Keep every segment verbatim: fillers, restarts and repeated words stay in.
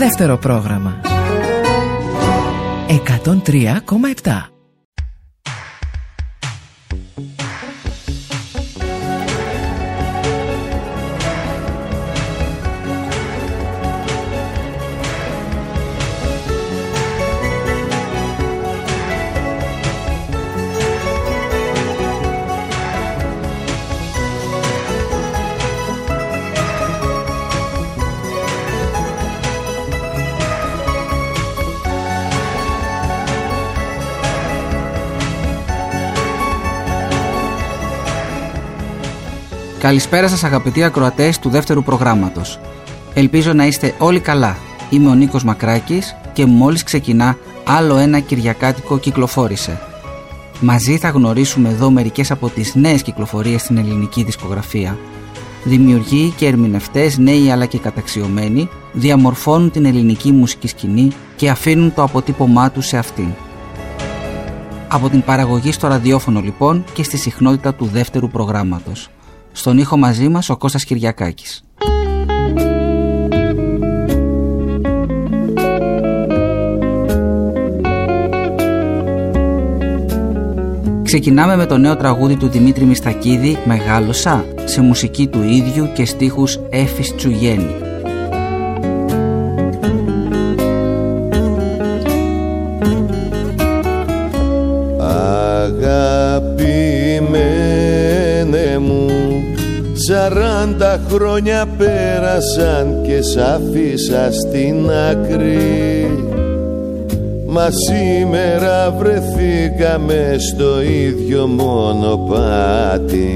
Δεύτερο πρόγραμμα εκατόν τρία κόμμα επτά. Καλησπέρα σας αγαπητοί ακροατές του δεύτερου προγράμματος. Ελπίζω να είστε όλοι καλά. Είμαι ο Νίκος Μακράκης και μόλις ξεκινά άλλο ένα κυριακάτικο κυκλοφόρησε. Μαζί θα γνωρίσουμε εδώ μερικές από τις νέες κυκλοφορίες στην ελληνική δισκογραφία. Δημιουργοί και ερμηνευτές, νέοι αλλά και καταξιωμένοι, διαμορφώνουν την ελληνική μουσική σκηνή και αφήνουν το αποτύπωμά τους σε αυτήν. Από την παραγωγή στο ραδιόφωνο λοιπόν και στη συχνότητα του δεύτερου προγράμματος. Στον ήχο μαζί μας ο Κώστας Κυριακάκης. Ξεκινάμε με το νέο τραγούδι του Δημήτρη Μιστακίδη, «Μεγάλωσα», σε μουσική του ίδιου και στίχους Έφης Τσουγέννη. Αγαπημένε μου, σαράντα χρόνια πέρασαν και σ' άφησα στην άκρη. Μα σήμερα βρεθήκαμε στο ίδιο μονοπάτι.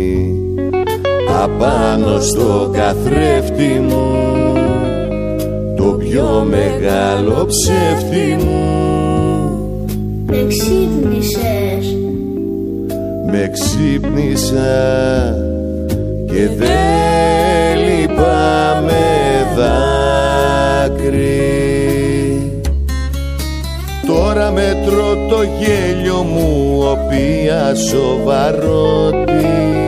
Απάνω στο καθρέφτη μου, το πιο μεγάλο ψεύτη μου. Με ξύπνησες. Με ξύπνησα και δεν λυπάμαι δάκρυ. Τώρα μετρώ το γέλιο μου, οποία σοβαρότης,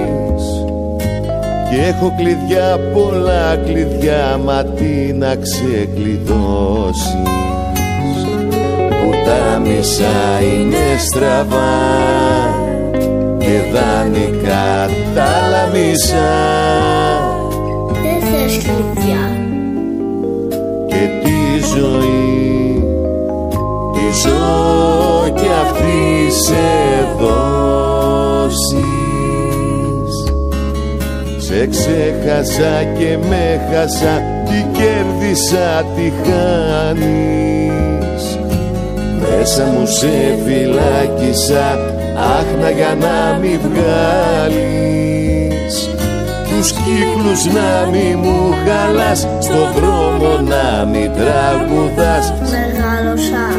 και έχω κλειδιά, πολλά κλειδιά, μα τι να ξεκλειδώσεις, που τα μισά είναι στραβά και δανεικά τα άλλα μισά. Δεν θες κλειδιά. Και τη ζωή τη ζω κι αυτή σε δώσεις. Σε ξέχασα και με χάσα, τι κέρδισα, τι χάνεις. Μέσα μου σε φυλάκισα, άχνα για να μη βγάλεις. Τους κύκλους να μη μου χαλάς, στον δρόμο να μη τραγουδάς. Μεγάλωσα.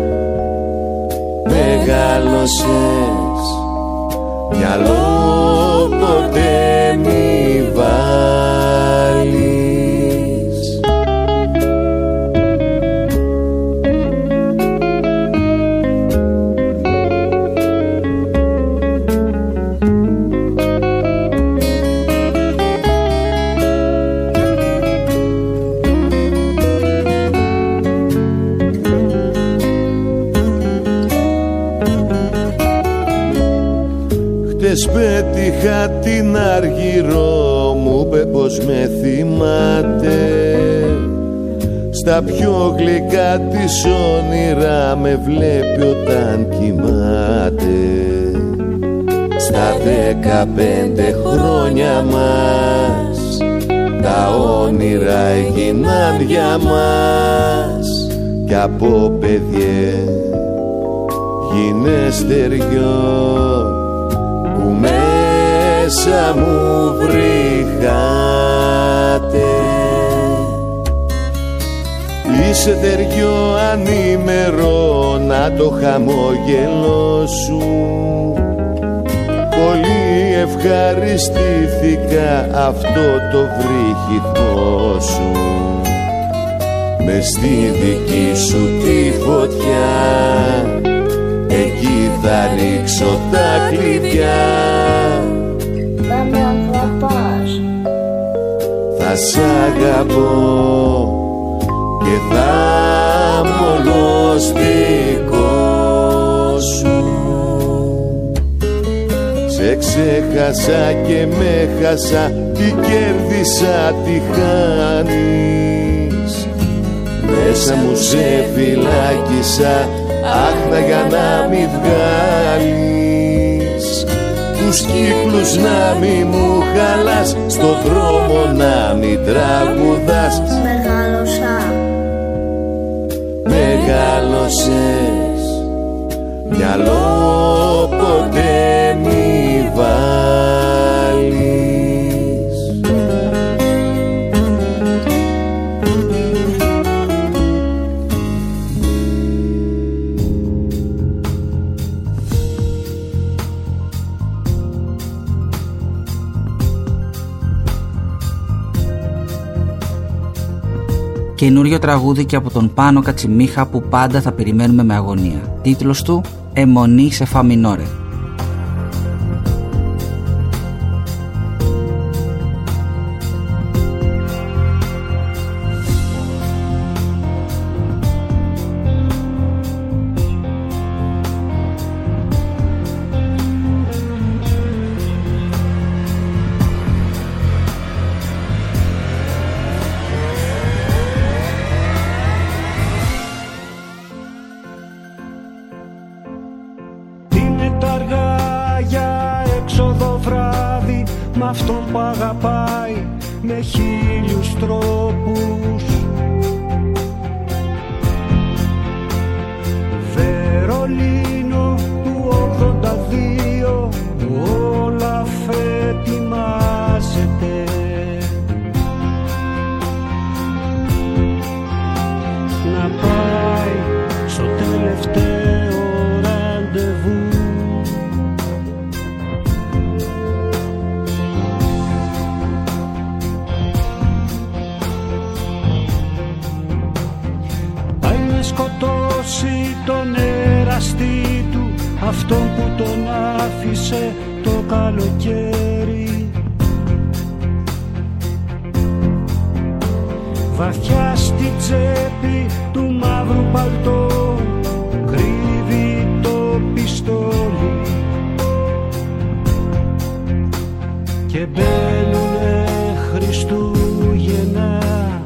Μεγάλωσες, μυαλό ποτέ μη βάλεις. Χτες πέτυχα την Αργυρό, μου είπε πως με θυμάται. Στα πιο γλυκά της όνειρα με βλέπει όταν κοιμάται. Στα δεκαπέντε χρόνια μας τα όνειρα έγιναν για μας, κι από παιδιέ γινέστεριο που μέσα μου βρήκατε. Είσαι ταιριό ανήμερο, να το χαμόγελό σου. Πολύ ευχαριστήθηκα αυτό το βρύχητό σου. Μες στη δική σου τη φωτιά, εκεί θα ρίξω τα κλειδιά. Να με αγαπάς. Θα σ' αγαπώ και θα είμαι όλος δικός σου. Σε ξέχασα και με χάσα, τι κέρδισα, τι χάνεις. Μέσα μου σε φυλάκισα, άχνα για να μην βγάλεις. Τους κύκλους να μη μου χαλάς, στο δρόμο να μη τραγουδάς. Μεγάλωσα, Μεγάλωσες, μυαλό ποτέ μη βάλεις. Καινούριο τραγούδι και από τον Πάνο Κατσιμίχα που πάντα θα περιμένουμε με αγωνία. Τίτλος του «Αιμονή σε φα μινόρε». Μ' αυτόν που αγαπάει με χίλιους τρόπους. Βερολίνο του ογδόντα δύο, όλα φετιμάζεται. Να πάει στο τελευταίο ραντεβού. Σκοτώσει τον εραστή του, αυτόν που τον άφησε το καλοκαίρι. Βαθιά στη τσέπη του μαύρου παλτό κρύβει το πιστόλι και μπαίνουνε Χριστούγεννα.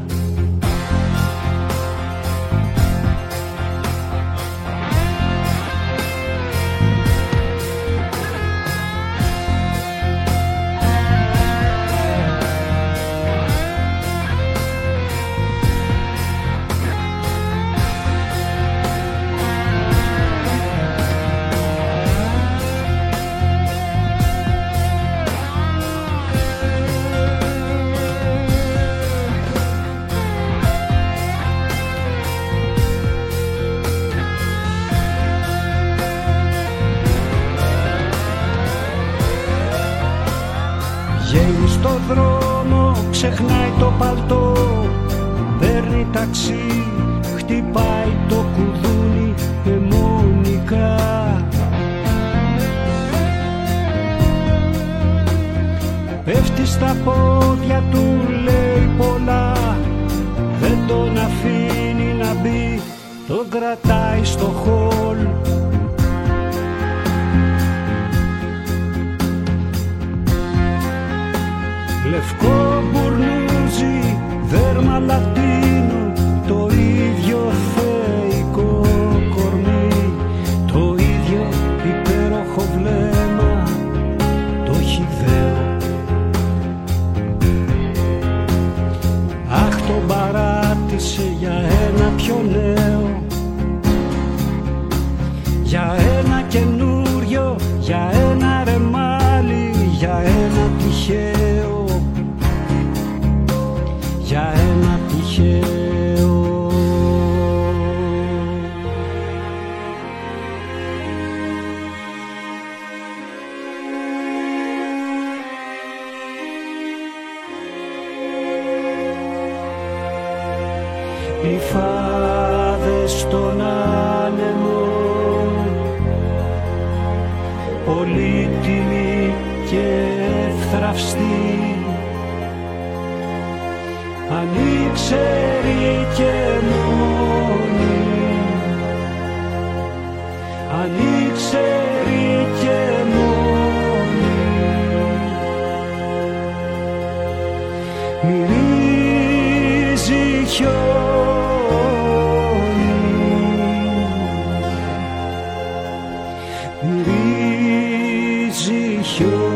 Βγαίνει στο δρόμο, ξεχνάει το παλτό, παίρνει ταξί, χτυπάει το κουδούνι αιμονικά. Πέφτει στα πόδια του, λέει πολλά, δεν τον αφήνει να μπει, τον κρατάει στο χολ. Λευκό μπουρνούζι, δέρμα λατίνο, το ίδιο θεϊκό κορμί, το ίδιο υπέροχο βλέμμα, το χυδαίο. Αχ, τον παράτησε για ένα πιο νέο, για ένα καινούριο, για ένα ρεμάλι, για ένα τυχαίο. Για ένα τυχαίο. Οι φάδες στον άνεμο, πολύτιμοι και εύθραυστοι, αν ήξερε και μόνη, αν ήξερε και μόνη. Μυρίζει χιόνι, μυρίζει χιόνι.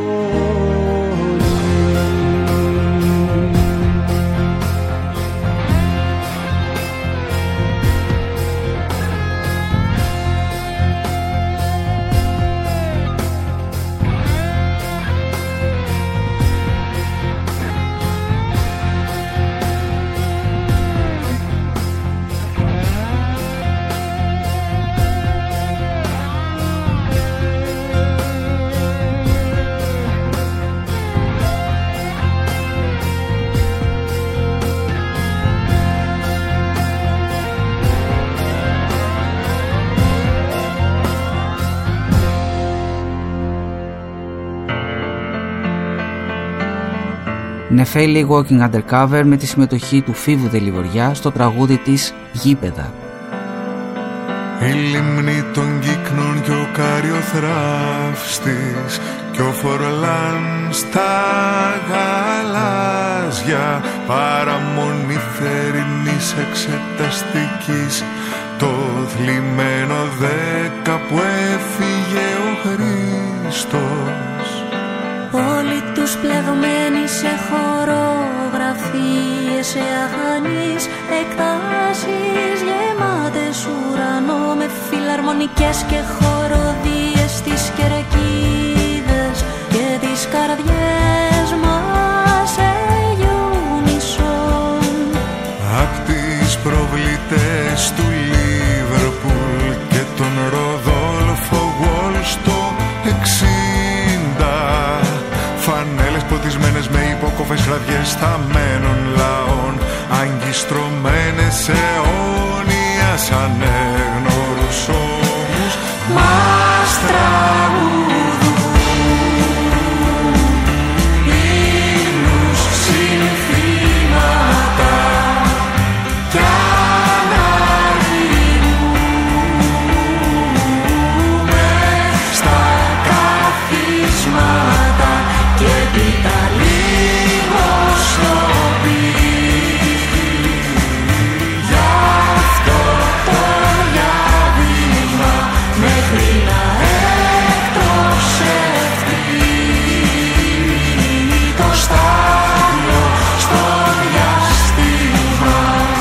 Νεφέλη Walking Undercover με τη συμμετοχή του Φίβου Δελιβοριά στο τραγούδι της «Γήπεδα». Η λίμνη των κύκνων και ο καριοθράφστης κι ο Φορλάν στα γαλάζια, παραμονή θερινής εξεταστικής, το θλιμμένο δέκα που έφυγε ο Χριστός. Όλοι τους πλεγμένοι σε χορογραφίες, σε αχανείς εκτάσεις γεμάτες ουρανό, με φιλαρμονικές και χοροδίες, τις κερκίδες και τις καρδιές μας σε γιουνισόν. Απ' τις προβλητές του Λίβερπουλ και τον Ροδόλφο Γουόλ στο εξήντα, φανέλες ποτισμένες με υποκόφες χραδιές θαμμένων λαών, αγκιστρωμένες αιώνια σαν έγνωρους ώμους, μας τραγουδούν ύμνους, συνθήματα κι αναρριμνούμε στα καθίσματα και πίτα λίγο στο πίτι. Γι' αυτό το διάβημα μέχρι να εκτροσευτεί το στάδιο στο διάστημα.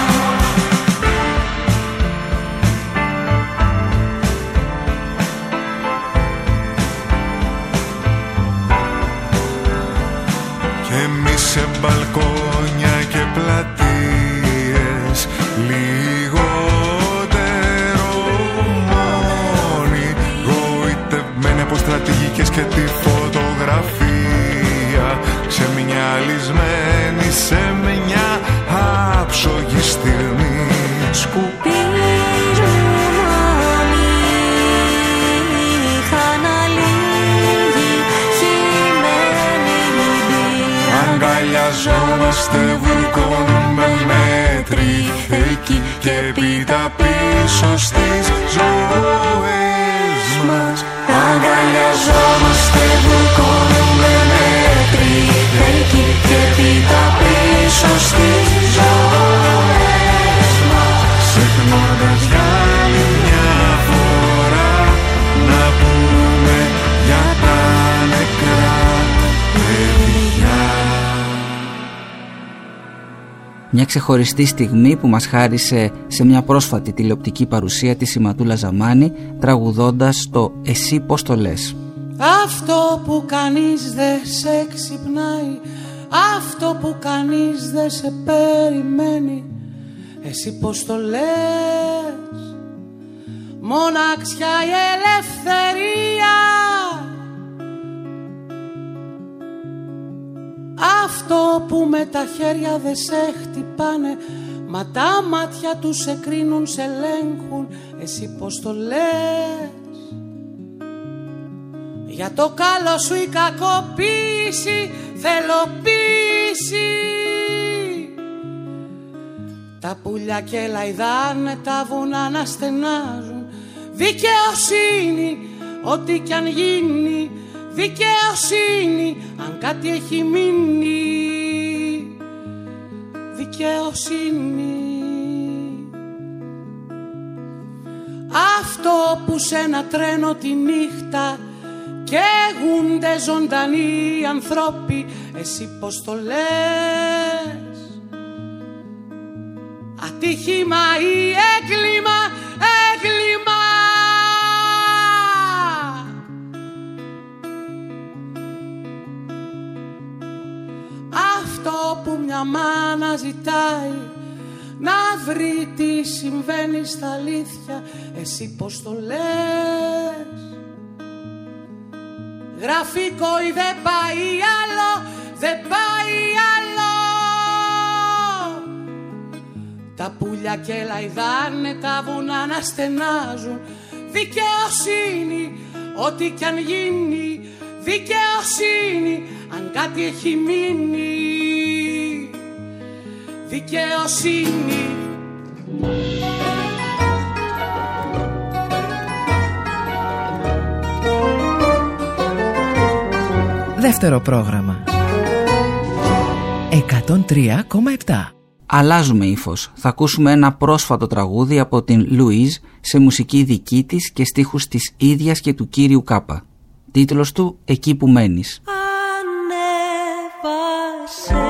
Και εμείς σε μπαλκόνια και πλατείες, λιγότερο μόνοι, γοητευμένοι από στρατηγικές και τη φωτογραφία, ξεμυαλισμένοι σε μια άψογη στιγμή. Σκουπίζουν αμύχα να λύγει χυμένη μπύρα. Αγκαλιαζόμαστε, βουρκώνουμε μέτρη εκεί και πίτα πίσω στις ζωές μας. Αγκαλιαζόμαστε, βουρκώνουμε μέτρη εκεί και πίτα πίσω στις ζωές μας, ξεχνώντας για άλλη μια φορά να πούμε για τα νεκρά παιδιά. Μια ξεχωριστή στιγμή που μας χάρισε σε μια πρόσφατη τηλεοπτική παρουσία της η Ματούλα Ζαμάνη, τραγουδώντας το «Εσύ πώς το λες». Αυτό που κανείς δεν σε ξυπνάει, αυτό που κανείς δεν σε περιμένει, εσύ πώς το λες? Μοναξιά η ελευθερία, αυτό που με τα χέρια δεν σε χτυπάνε, μα τα μάτια τους σε κρίνουν, σε ελέγχουν, εσύ πώς το λες? Για το καλό σου η κακοποίηση θέλω πίση, Τα πουλιά και λαϊδάνε, τα βουνά να στενάζουν. Δικαιοσύνη, ό,τι κι αν γίνει. Δικαιοσύνη, αν κάτι έχει μείνει. Δικαιοσύνη. Αυτό που σε ένα τρένο τη νύχτα καίγουνται ζωντανοί ανθρώποι, εσύ πως το λες? Ατύχημα ή έγκλημα, έγκλημα. Αυτό που μια μάνα ζητάει να βρει τι συμβαίνει στα αλήθεια, εσύ πως το λες? Γραφικό ή δεν πάει άλλο, δεν πάει άλλο. Τα πουλιά και λαϊδάνε, τα βουνά να στενάζουν. Δικαιοσύνη, ό,τι κι αν γίνει. Δικαιοσύνη, αν κάτι έχει μείνει. Δικαιοσύνη. Δεύτερο πρόγραμμα εκατόν τρία κόμμα επτά. Αλλάζουμε ύφος. Θα ακούσουμε ένα πρόσφατο τραγούδι από την Λουίζ σε μουσική δική της και στίχους της ίδιας και του κύριου Κάπα. Τίτλος του «Εκεί που μένεις». Ανέβασε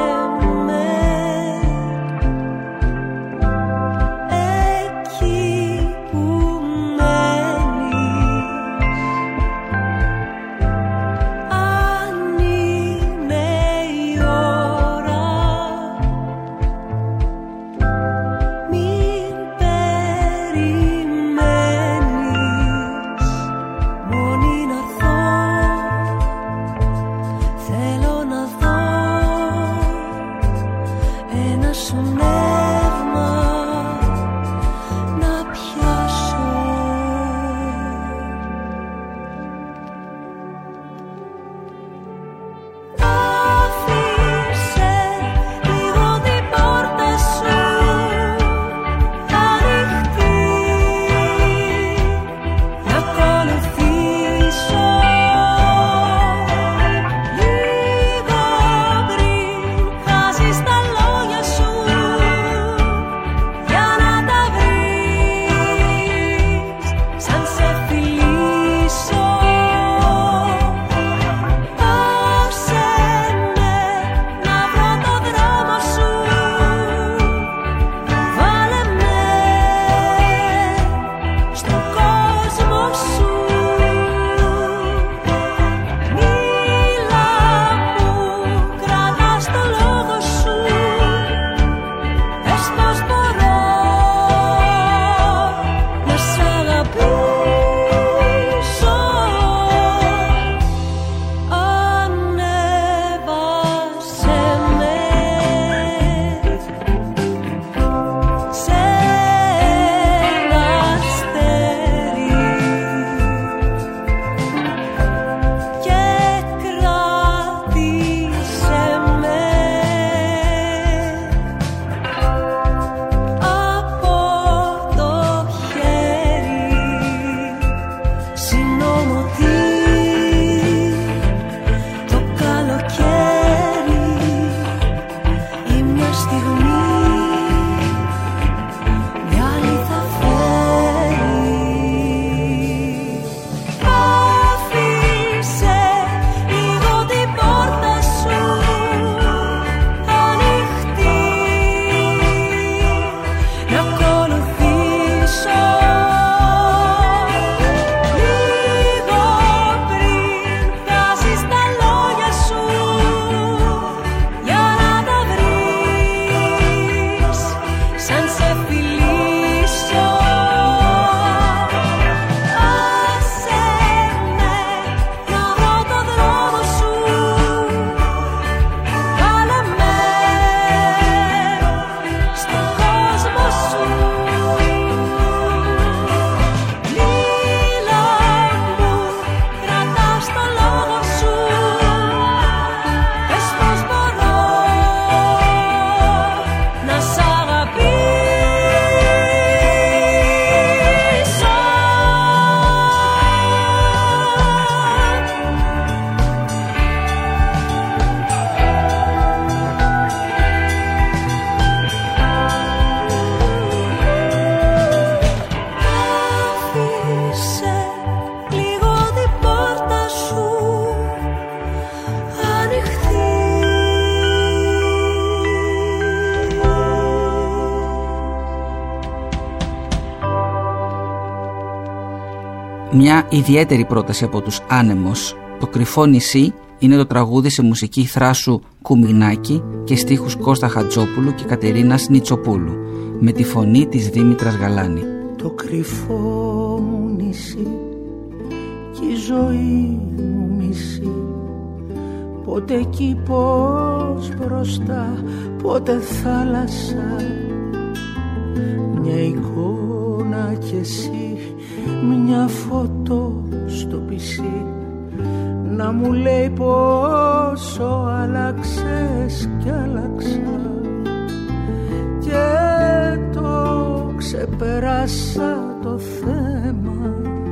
Μια ιδιαίτερη πρόταση από τους Άνεμος. Το Κρυφό νησί είναι το τραγούδι σε μουσική Θράσου Κουμινάκη και στίχους Κώστα Χατζόπουλου και Κατερίνας Νιτσοπούλου, με τη φωνή της Δήμητρας Γαλάνη. Το κρυφό μου νησί κι η ζωή μου μισή, πότε κήπος μπροστά, πότε θάλασσα, μια εικόνα κι εσύ, μια φωτό στο πισί, να μου λέει πόσο άλλαξες κι άλλαξα, και το ξεπεράσα το θέμα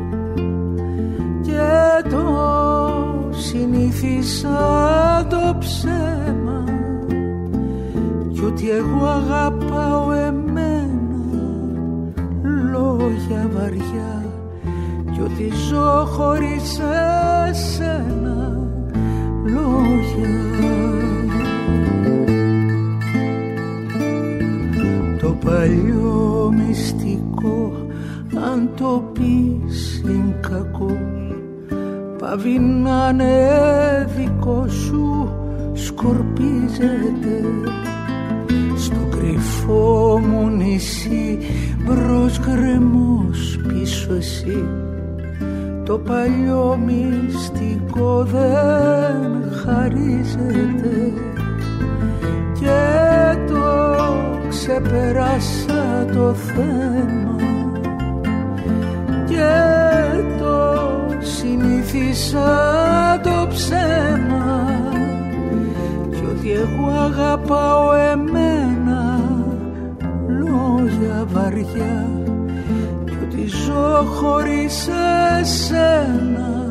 και το συνήθισα το ψέμα, κι ότι εγώ αγαπάω εμένα, λόγια βαριά, κι ότι ζω χωρίς εσένα, λόγια. Το παλιό μυστικό, αν το πεις είναι κακό, πάβει να είναι δικό σου, σκορπίζεται. Στο κρυφό μου νησί, μπρος γκρεμός, πίσω εσύ, το παλιό μυστικό δεν χαρίζεται, και το ξεπεράσα το θέμα και το συνήθισα το ψέμα, κι ότι εγώ αγαπάω εμένα, λόγια βαριά, κι ότι ζω χωρίς εσένα,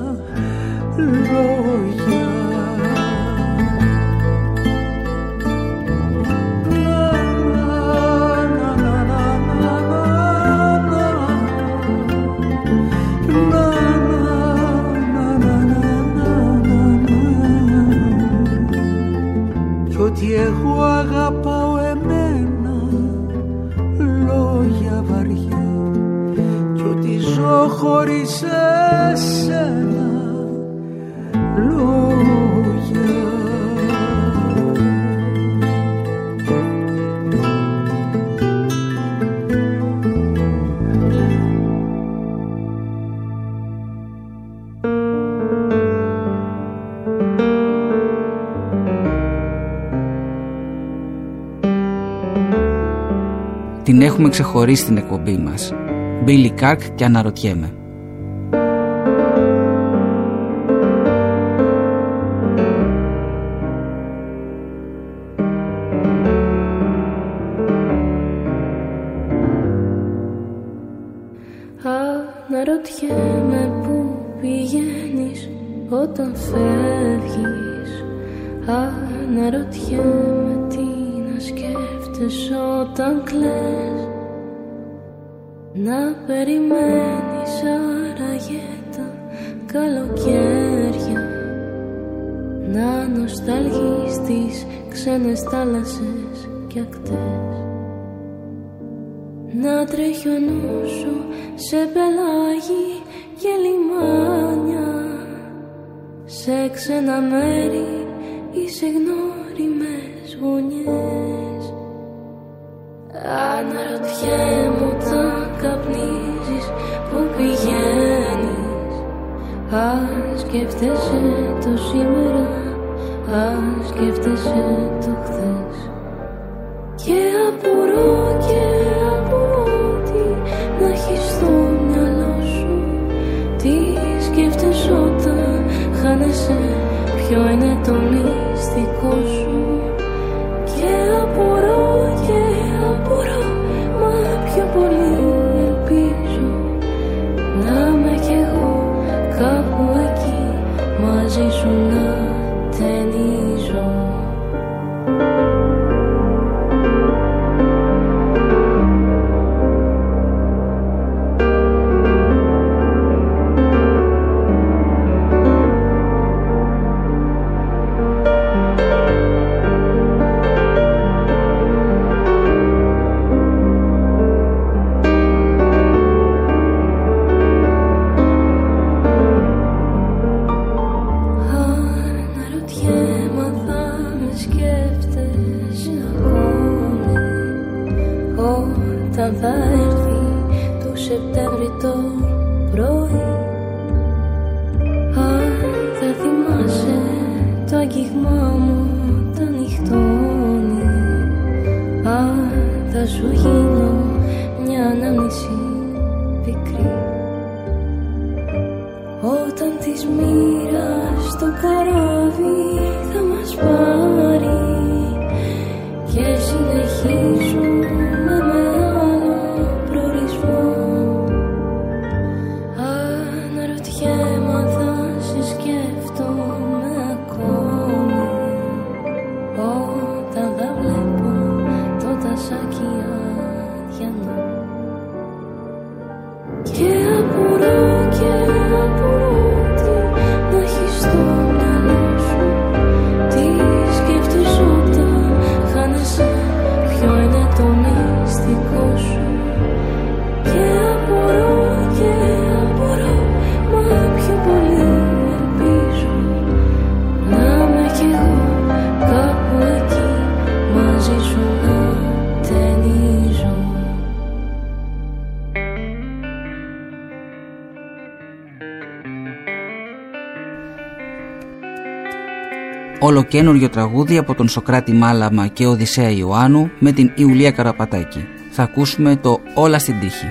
λόγια. Ότι εγώ αγαπάω εμένα, λόγια βαριά, κι ότι ζω χωρίς εσένα, λόγια. Την έχουμε ξεχωρίσει στην εκπομπή μας. Billy Kirk και Αναρωτιέμαι. Αναρωτιέμαι που πηγαίνεις όταν φεύγεις. Αναρωτιέμαι τι να σκέφτεσαι όταν κλαις. Να περιμένεις άραγε τα καλοκαίρια, να νοσταλγείς τις ξένες θάλασσες και ακτές, να τρέχει ο νους σου σε πελάγι και λιμάνια, σε ξένα μέρη ή σε γνώριμες γωνιές. Αναρωτιέμαι όταν καπνίζεις που πηγαίνεις. Αν σκέφτεσαι το σήμερα, αν σκέφτεσαι το χθες. Και απορώ και απορώ τι να έχεις στο μυαλό σου. Τι σκέφτεσαι όταν χάνεσαι, ποιο είναι το μυστικό σου. Και απορώ και απορώ, μα πιο πολύ ελπίζω να είμαι κι εγώ κάπου εκεί μαζί σου να ταινίζω. όταν θα έρθει το Σεπτέμβρη το πρωί. Αν θα θυμάσαι το αγγίγμά μου τα νυχτώνει, αν θα σου γίνω μια ανάμνηση πικρή. Όταν της μοίρας το καράβι θα μας πάρει και συνεχίζουμε με άλλο προορισμό, αναρωτιέμαι αν θα σε σκέφτομαι ακόμη όταν θα βλέπω το τασάκι αδιανό. Και απορώ και απορώ τι να έχεις στο μυαλό σου, τι σκέφτεσαι όταν χάνεσαι, ποιο είναι το μυστικό σου. Και απορώ και απορώ, μα πιο πολύ ελπίζω να είμαι κι εγώ κάπου εκεί μαζί σου να ταινίζω. Ολοκαίνουργιο τραγούδι από τον Σωκράτη Μάλαμα και Οδυσσέα Ιωάννου με την Ιουλία Καραπατάκη. Θα ακούσουμε το «Όλα στην τύχη».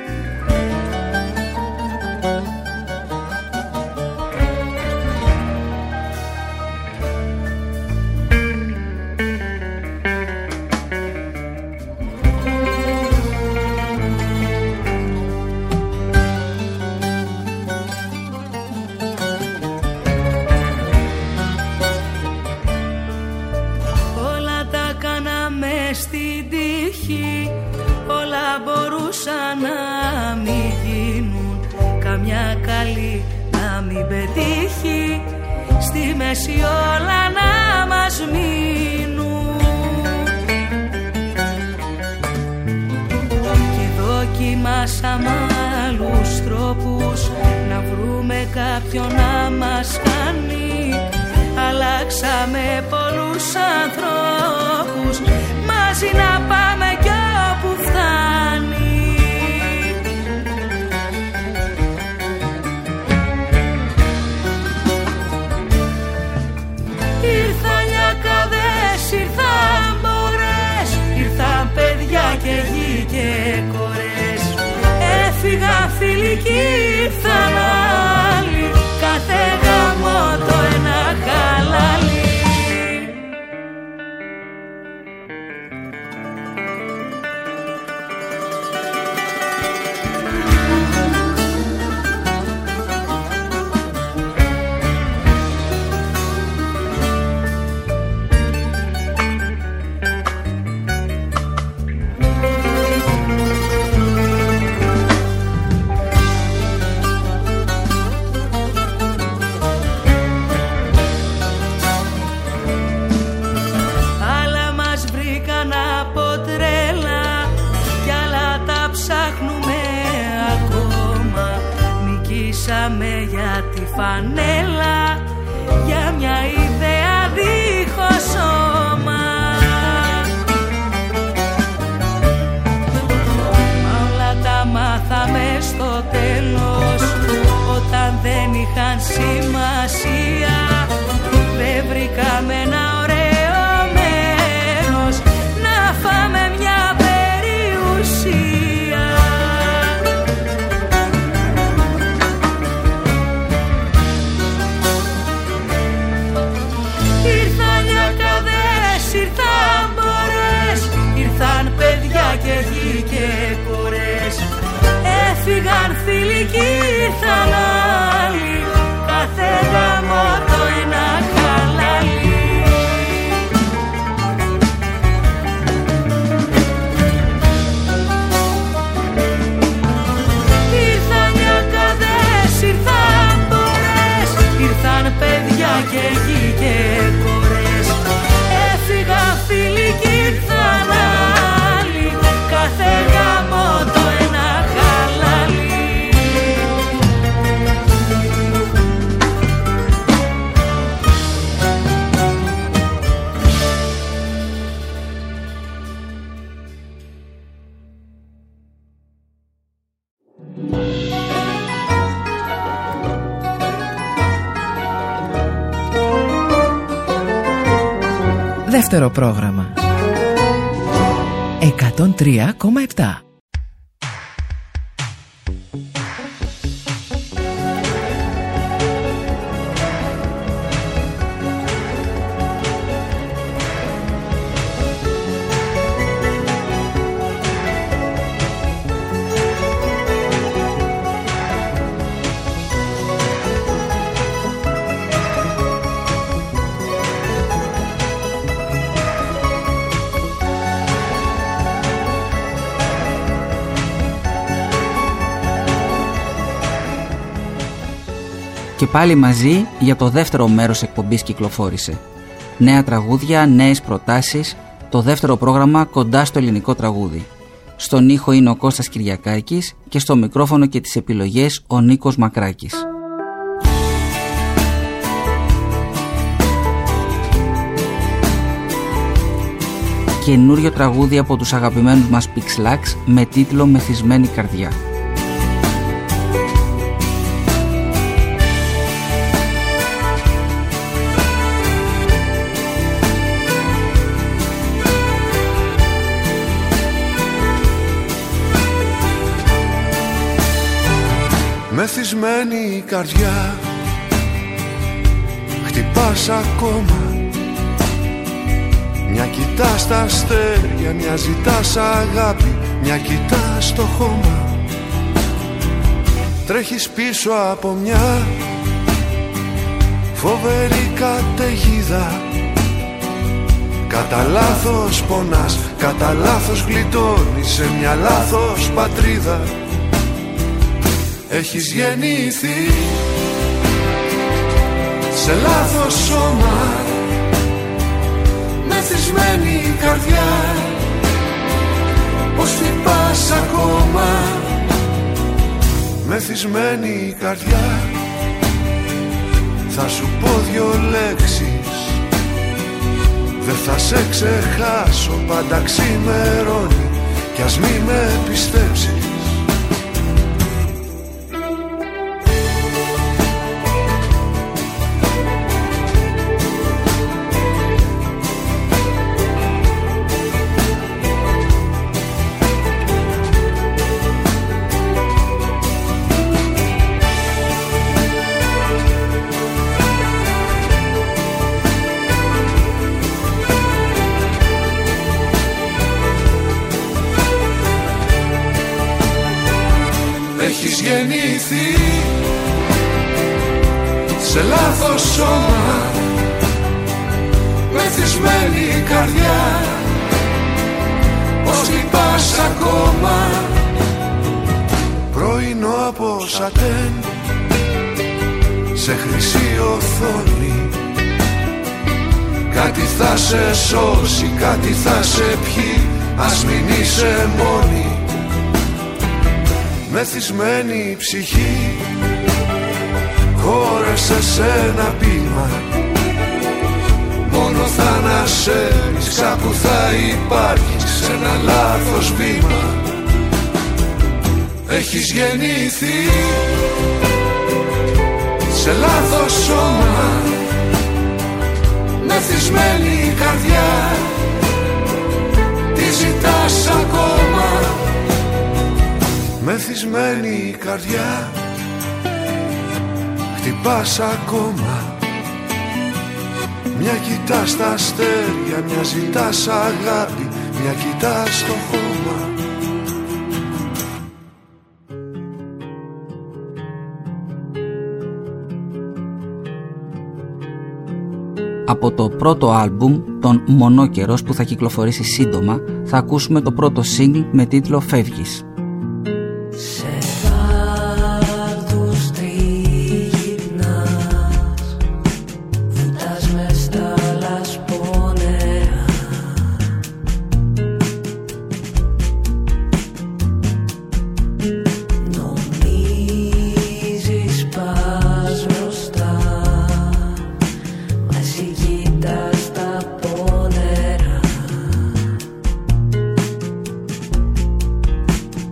Για τη φανέλα, για μια ιδέα δίχως σώμα. Μα όλα τα μάθαμε στο τέλος, όταν δεν είχαν σημασία. Δεν βρήκαμε ένα ωραίο μέρος να φάμε μια περιουσία. Δεύτερο πρόγραμμα. εκατόν τρία κόμμα επτά. Και πάλι μαζί για το δεύτερο μέρος εκπομπής κυκλοφόρησε. Νέα τραγούδια, νέες προτάσεις, το δεύτερο πρόγραμμα κοντά στο ελληνικό τραγούδι. Στον ήχο είναι ο Κώστας Κυριακάκης και στο μικρόφωνο και τις επιλογές ο Νίκος Μακράκης. Καινούριο τραγούδι από τους αγαπημένους μας Pixlax με τίτλο «Μεθυσμένη καρδιά». Μεθυσμένη η καρδιά, χτυπάς ακόμα. Μια κοιτάς τα αστέρια, μια ζητάς αγάπη, μια κοιτάς το χώμα. Τρέχεις πίσω από μια φοβερή καταιγίδα. Κατά λάθος πονάς, κατά λάθος γλιτώνεις σε μια λάθος πατρίδα. Έχεις γεννηθεί σε λάθος σώμα. Μεθυσμένη καρδιά, πως χτυπάς ακόμα. Μεθυσμένη καρδιά, θα σου πω δυο λέξεις. Δεν θα σε ξεχάσω, πάντα ξημερώνει κι ας μη με πιστέψεις. Έχεις γεννηθεί σε λάθος σώμα. Μεθυσμένη καρδιά, πως χτυπάς ακόμα. Πρωινό από σατέν σε χρυσή οθόνη. Κάτι θα σε σώσει, κάτι θα σε πιει, ας μην είσαι μόνη. Μεθυσμένη ψυχή, χώρεσε σε ένα πείμα. Μόνο θανασέρεις, κάπου θα υπάρχεις σε ένα λάθος βήμα. Έχεις γεννηθεί σε λάθος σώμα. Μεθυσμένη καρδιά, τι ζητάς ακόμα. Μεθυσμένη καρδιά, χτυπάς ακόμα. Μια κοιτάς τα αστέρια, μια ζητάς αγάπη, μια κοιτάς το χώμα. Από το πρώτο άλμπουμ, τον Μονόκερος, που θα κυκλοφορήσει σύντομα, θα ακούσουμε το πρώτο single με τίτλο «Φεύγεις». Κοιτάς τα πόνερα.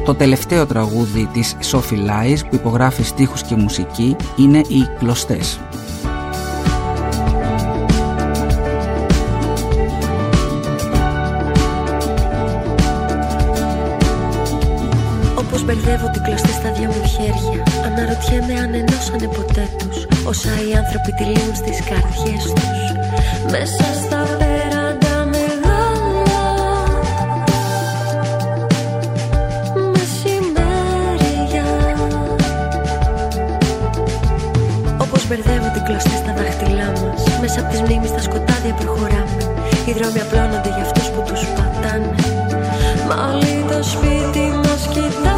Το τελευταίο τραγούδι της Sophie Lies που υπογράφει στίχους και μουσική είναι οι Κλωστές. Όπως μπερδεύω την κλωστή στα δυο μου χέρια, αναρωτιέμαι αν ενώσανε ποτέ τους όσα οι άνθρωποι τυλίγουν στις καρδιές τους. Μέσα στα πέραντα μεγάλα μεσημέρια. Όπως μπερδεύω την κλωστή στα δάχτυλά μας, μέσα από τις μνήμεις στα σκοτάδια προχωράμε. Οι δρόμοι απλώνονται για αυτούς που τους πατάνε. Μα όλοι το σπίτι μας κοιτάνε.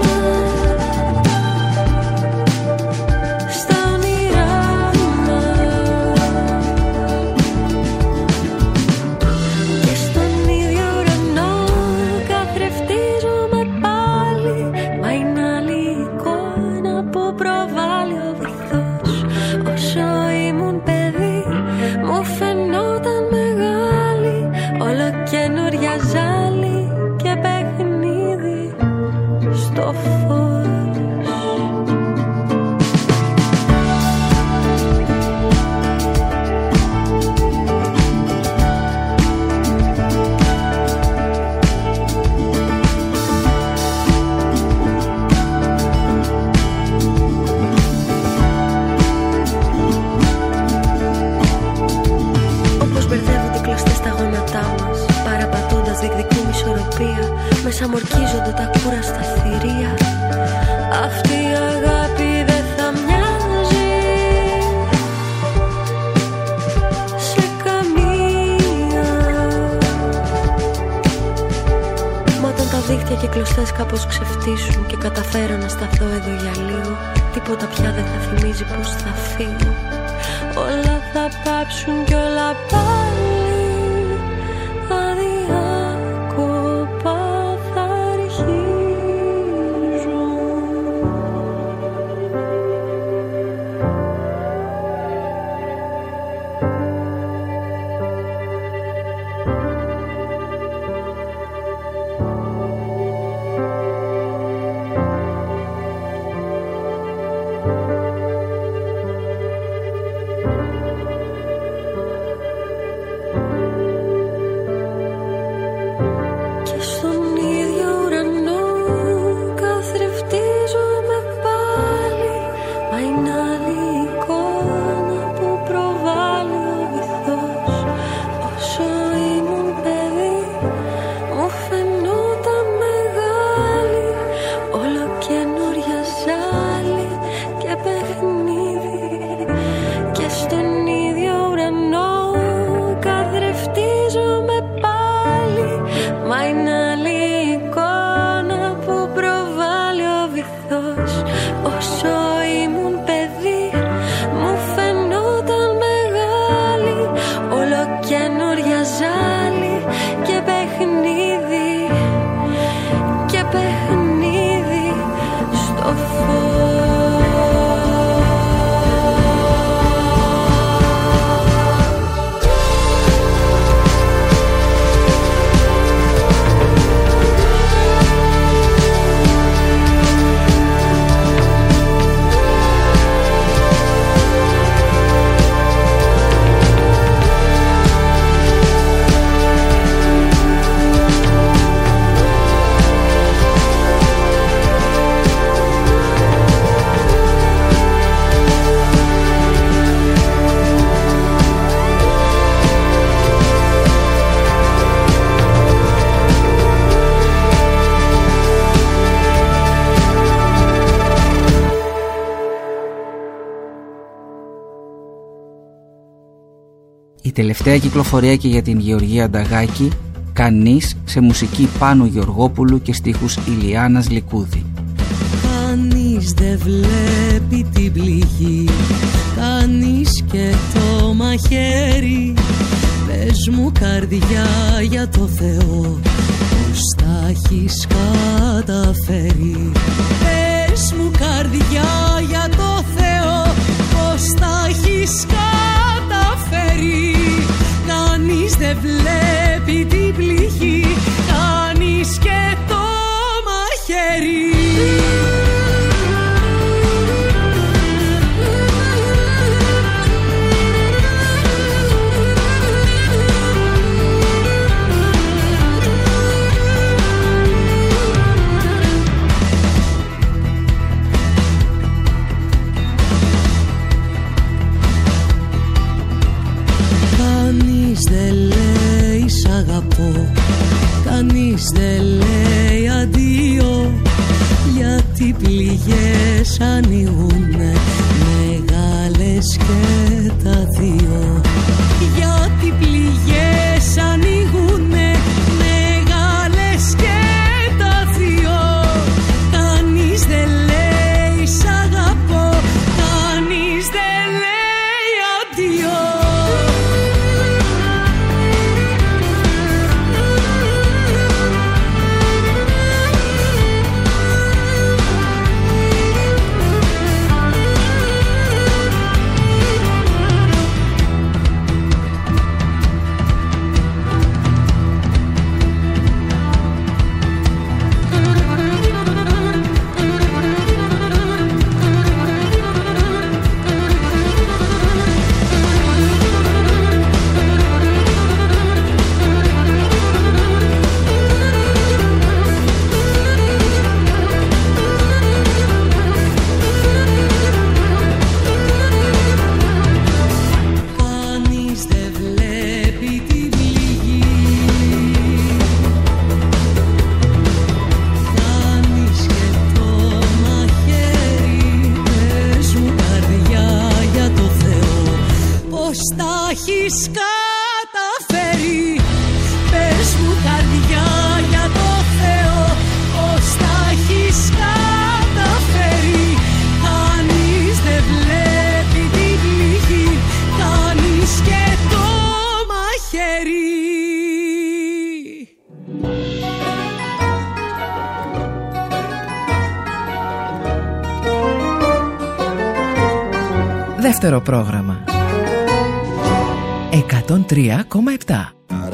Μορκίζονται τα κούραστα θηρία. Αυτή η αγάπη δεν θα μοιάζει σε καμία. Μα όταν τα δίχτυα και κλωστές κάπως ξεφτύσουν και καταφέρω να σταθώ εδώ για λίγο, τίποτα πια δεν θα θυμίζει πως θα φύγω. Όλα θα πάψουν κι όλα πάλι αδιάκοπα. Η τελευταία κυκλοφορία και για την Γεωργία Νταγάκη, Κανείς, σε μουσική Πάνου Γεωργόπουλου και στίχους Ηλιάνας Λικούδη. Κανείς δεν βλέπει την πληγή, κανείς και το μαχαίρι. Πες μου καρδιά για το Θεό, πως τα έχεις καταφέρει. Πες μου καρδιά για το Θεό, πως τα έχεις καταφέρει. Κανείς δεν βλέπει την πληγή, κανείς και το μαχαίρι. γιατί πληγές ανοίγουνε μεγάλες και τα δύο. Γιατί πληγές ανοίγουνε μεγάλες και τα δύο. Κανείς δεν λέει σ' αγαπώ, κανείς δεν λέει αντίο. Δεύτερο πρόγραμμα εκατόν τρία κόμμα επτά.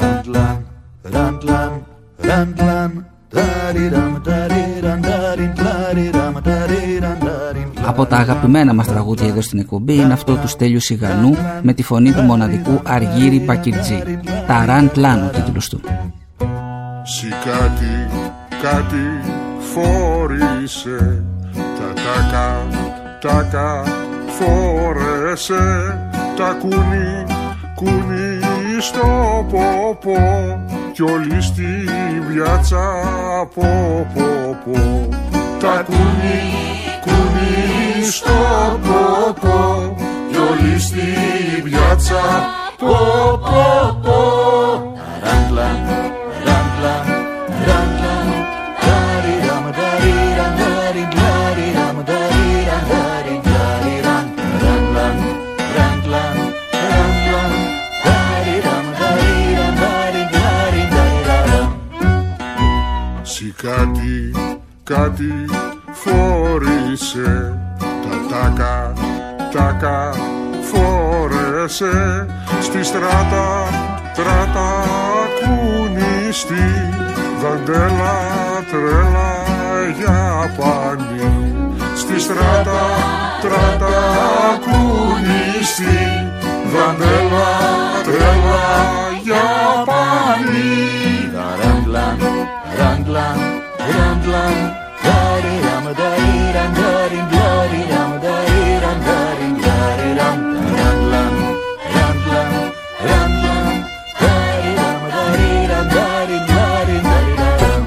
Από τα αγαπημένα μας τραγούδια εδώ στην εκπομπή είναι αυτό του Στέλιου Σιγανού με τη φωνή του μοναδικού Αργύρη Πακυρτζή. Τα Ραντλάν ο τίτλος του. Σι κάτι, κάτι φόρησε, τα τάκα, τάκα φόρεσε, τα κουνί, κουνί στο ποπό κι όλη στη βιάτσα πω πω πω. Τα κουνί, κουνί στο ποπό κι όλη στη βιάτσα πω πω πω. Ραντλάν, ραντλάν, ραντλάν, ταριραμ, ταριραμ, ταριραμ, ταριραμ, ταριραμ, ταριραμ, ραντλάν, ραντλάν, ραντλάν, ταριραμ, ταριραμ, ταριραμ, ταριραμ. Σι κάτι, κάτι φόρησε, τα τάκα, τάκα φόρεσε, στη στράτα, τράτα κουνιστή, δαντέλα τρέλα για πανί. Στη στράτα, τράτα κουνιστή, δαντέλα τρέλα για πανί. Ραντλάν, ραντλάν, ραντλάν, ταριραμ, ταριραμ, ταριραμ, ταριραμ, ταριραμ, ταριραμ, ταριραμ, ραντλάν, ραντλάν, ραντλάν, ταριραμ, ταριραμ, ταριραμ, ταριραμ.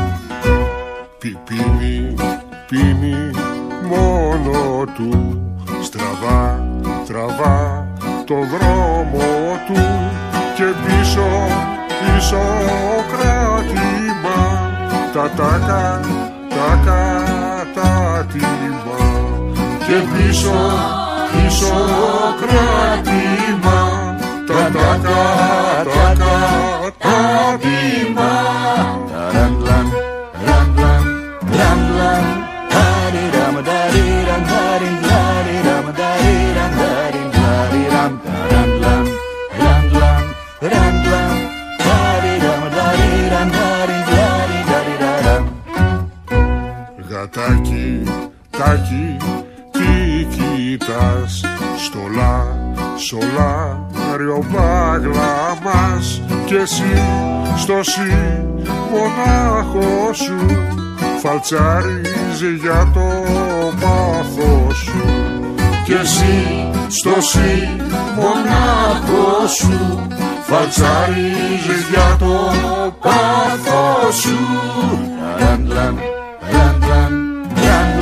Πίνει, πίνει μόνο του, στραβά, τραβά το δρόμο του και πίσω, πίσω κράτημα, τα τάκα, τάκα, τα τιμά και πίσω, πίσω κράτημα, τα τάκα, τάκα, τα τιμά. Ραντλάν, ραντλάν, ραντλάν, ταριραμ, ταριραμ, ταριραμ, ταριραμ, ταριραμ, ταριραμ, ραντλάν, ραντλάν, ραντλάν, ταριραμ, ταριραμ, ταριραμ, ταριραμ. Γατάκι, τάκι, τι κοιτάς, στολά, σολάριο μπάγλα μας κι εσύ στο σι μονάχο σου φαλτσάριζε για το πάθος σου κι εσύ στο σι μονάχο σου φαλτσάριζε για το πάθος σου. Ραντλάν, ραντλάν, ραντλάν.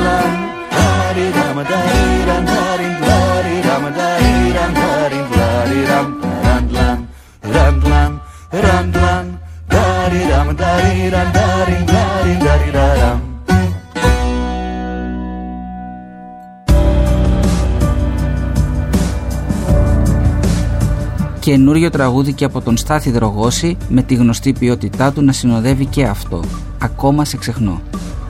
Καινούριο τραγούδι και από τον Στάθη Δρογώση, με τη γνωστή ποιότητά του να συνοδεύει και αυτό. Ακόμα σε ξεχνώ.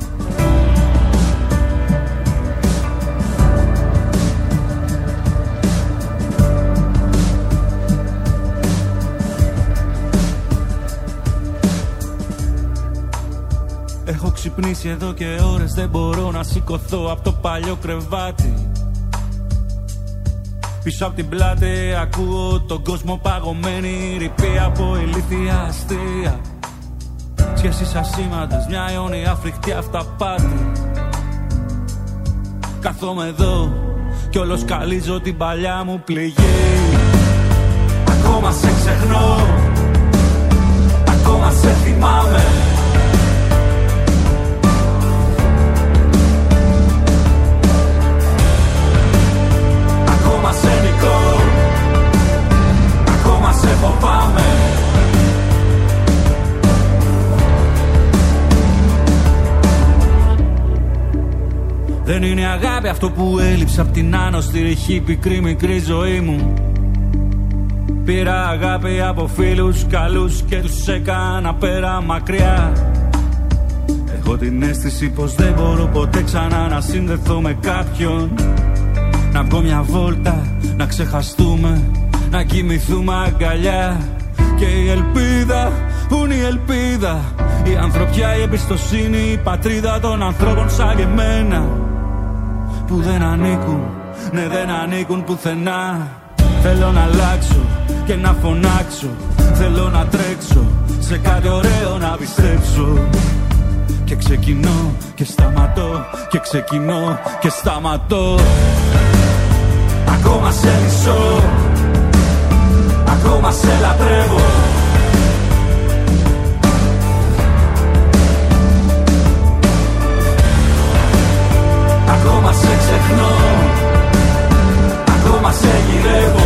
Έχω ξυπνήσει εδώ και ώρες, δεν μπορώ να σηκωθώ από το παλιό κρεβάτι. Πίσω από την πλάτη ακούω τον κόσμο παγωμένη, ρηπή από ηλίθια αστεία. Σχέσεις ασήμαντες, μια αιώνια φρικτή αυταπάτη. Κάθομαι εδώ κι όλο σκαλίζω την παλιά μου πληγή. Ακόμα σε ξεχνώ, ακόμα σε θυμάμαι. Ακόμα σε νικώ, ακόμα σε φοβάμαι. Δεν είναι αγάπη αυτό που έλειψα απ' την άνοστη ρηχή πικρή μικρή ζωή μου. Πήρα αγάπη από φίλους καλούς και τους έκανα πέρα μακριά. Έχω την αίσθηση πως δεν μπορώ ποτέ ξανά να συνδεθώ με κάποιον. Να βγω μια βόλτα, να ξεχαστούμε, να κοιμηθούμε αγκαλιά. Και η ελπίδα, που είναι η ελπίδα, η ανθρωπιά, η εμπιστοσύνη, η πατρίδα των ανθρώπων σαν και εμένα, που δεν ανήκουν, ναι δεν ανήκουν πουθενά. Θέλω να αλλάξω και να φωνάξω, θέλω να τρέξω σε κάτι ωραίο να πιστέψω. Και ξεκινώ και σταματώ, και ξεκινώ και σταματώ. Ακόμα σε μισώ, ακόμα σε λατρεύω. Ακόμα σε ξεχνώ, ακόμα σε γυρεύω.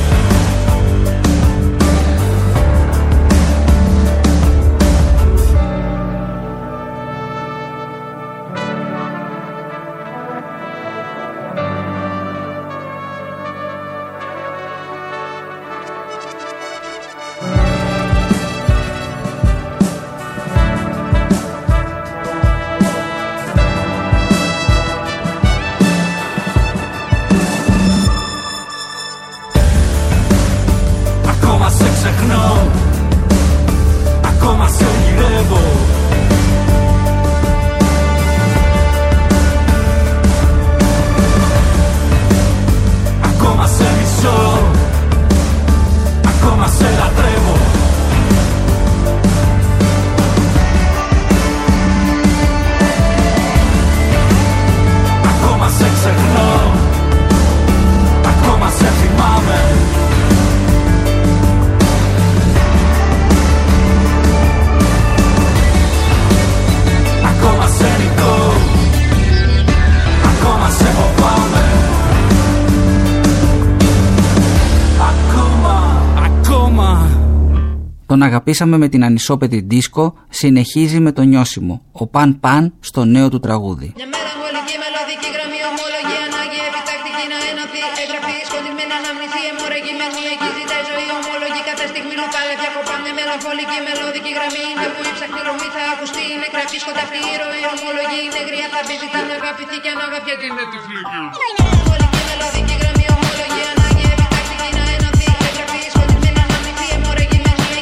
Τον αγαπήσαμε με την ανισόπεδη δίσκο, συνεχίζει με το νιώσιμο. Ο Παν Παν στο νέο του τραγούδι. Μια μελαγχολική μελωδική γραμμή, ομολογία, ανάγκη, επιτακτική να ενωθεί. Εγγραφή, σκοτεινή, αναμνηθεί, αιμορραγή, μελωδική, ζητάει ζωή, ομολογή. Κάθε στιγμή λουκάλε, διακοπά. Μια μελαγχολική μελωδική γραμμή, είναι που η ψαχνή ρομή θα ακουστεί. Είναι κραπή, σκοταφή, ροή, ομολογή. Είναι γριά, θα πει, ζητά να αγαπηθεί και να αγαπιέται. Είναι τυφλική. Μελαγχολική μελωδική γραμμή, ομολογία, ανάγκη, επιτακτική να ενωθεί. Εγγραφή, σκοτεινή, αναμνηθεί, αιμορραγή.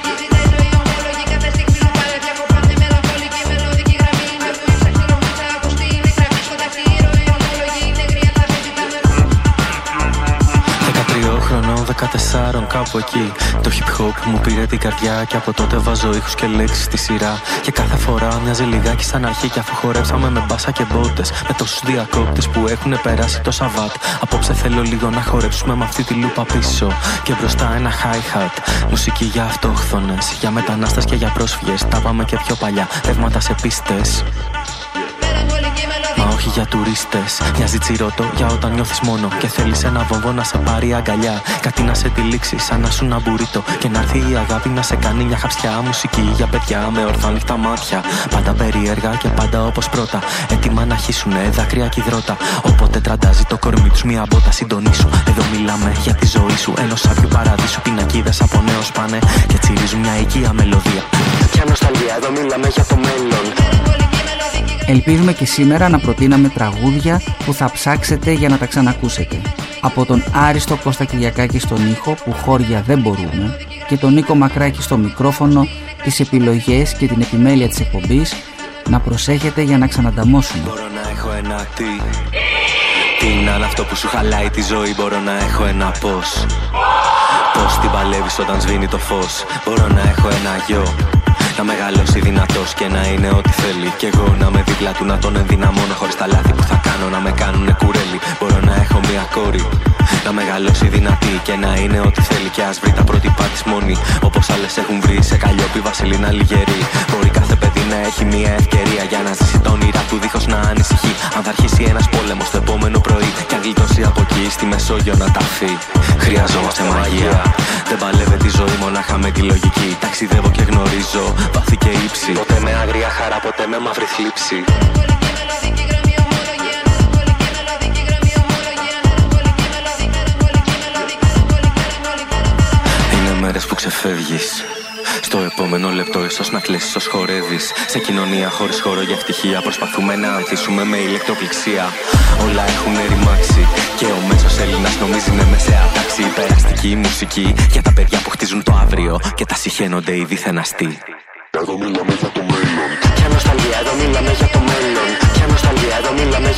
δεκατεσσάρων κάπου εκεί. Το hip hop μου πήρε την καρδιά και από τότε βάζω ήχους και λέξεις στη σειρά. Και κάθε φορά μοιάζει λιγάκι σαν αρχή. Και αφού χορέψαμε με μπάσα και μπότες, με τόσους διακόπτες που έχουν περάσει το Σαββάτ, απόψε θέλω λίγο να χορέψουμε με αυτή τη λούπα πίσω. Και μπροστά ένα hi-hat. Μουσική για αυτόχθονες, για μετανάστες και για πρόσφυγες. Τα πάμε και πιο παλιά, ρεύματα σε πίστες. Μα όχι για τουρίστες. Μοιάζει τσιρότο για όταν νιώθεις μόνο και θέλεις ένα βόμβο να σε πάρει αγκαλιά. Κάτι να σε τυλίξει σαν να σου να μπουρίτο και να έρθει η αγάπη να σε κάνει μια χαψιά. Μουσική για παιδιά με ορθά ανοιχτά μάτια. Πάντα περίεργα και πάντα όπως πρώτα. Έτοιμα να χύσουνε δάκρυα και υδρότα. Οπότε τραντάζει το κορμί τους μια μπότα. Συντονίσου. Εδώ μιλάμε για τη ζωή σου. Ενός άπιου παραδείσου. Πινακίδες από νέο πάνε και τσιρίζουν μια οικία μελωδία. Ποια νοσταλγία, εδώ μιλάμε για το μέλλον. Ελπίζουμε και σήμερα να προτείναμε τραγούδια που θα ψάξετε για να τα ξανακούσετε. Από τον Άριστο Κώστα Κυριακάκη στον ήχο, που χώρια δεν μπορούμε, και τον Νίκο Μακράκη στο μικρόφωνο, τις επιλογές και την επιμέλεια της εκπομπής, να προσέχετε για να ξανανταμώσουμε. Μπορώ να έχω ένα τι. Τι είναι αυτό που σου χαλάει τη ζωή, μπορώ να έχω ένα πώς. Πώς την παλεύεις όταν σβήνει το φως. Μπορώ να έχω ένα γιο. Να μεγαλώσει δυνατός και να είναι ό,τι θέλει. Κι εγώ να με δίπλα του να τον ενδυναμώνω. Χωρίς τα λάθη που θα κάνω να με κάνουνε κουρέλι. Μπορώ να έχω μια κόρη. Να μεγαλώσει δυνατή και να είναι ό,τι θέλει. Και ας βρει τα πρότυπά της μόνη. Όπως άλλες έχουν βρει σε Καλλιόπη, Βασιλίνα, Λιγερή. Μπορεί κάθε παιδί να έχει μια ευκαιρία για να ζήσει τα όνειρά του δίχως να ανησυχεί. Αν θα αρχίσει ένας πόλεμος το επόμενο πρωί και αν γλιτώσει από εκεί στη Μεσόγειο να ταφεί. Χρειαζόμαστε μαγεία. Δεν παλεύει τη ζωή μονάχα με τη λογική. Ταξιδεύω και γνωρίζω βάθη και ύψη. Ποτέ με άγρια χαρά, ποτέ με μαύρη θλίψη. Είναι μέρες που ξεφεύγεις. Στο επόμενο λεπτό ίσως να κλαίσεις ως χορεύεις. Σε κοινωνία χωρίς χώρο για ευτυχία προσπαθούμε να ανθίσουμε με ηλεκτροπληξία. Όλα έχουν ρημάξει και ο μέσος Έλληνας νομίζει με μεσαία τάξη. Περαστική μουσική για τα παιδιά που χτίζουν το αύριο και τα συχαίνονται οι δίθεν αστεί. Εδώ μιλάμε για το μέλλον. Ποια νοσταλγία, εδώ μιλάμε για το μέλλον. Ποια νοσταλγία, εδώ μιλάμε